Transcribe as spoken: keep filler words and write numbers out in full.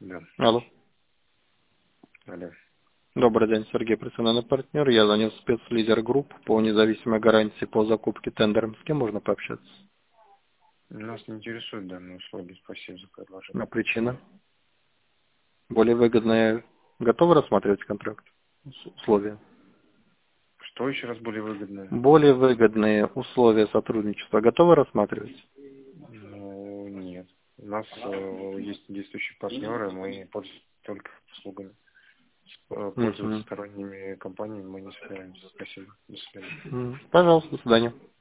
Да. Алло. Алло. Добрый день, Сергей, персональный партнер. Я звоню в спецлидер групп по независимой гарантии по закупке тендером. С кем можно пообщаться? Нас не интересуют данные услуги. Спасибо за предложение. А причина? Более выгодные готовы рассматривать контракт? С- Условия? Что еще раз более выгодно? Более выгодные условия сотрудничества готовы рассматривать? Ну, нет. У нас э, есть действующие партнеры, мы пользуемся только услугами. Э, Пользоваться Мгм. сторонними компаниями мы не собираемся. Спасибо. До свидания. М, Пожалуйста, до свидания.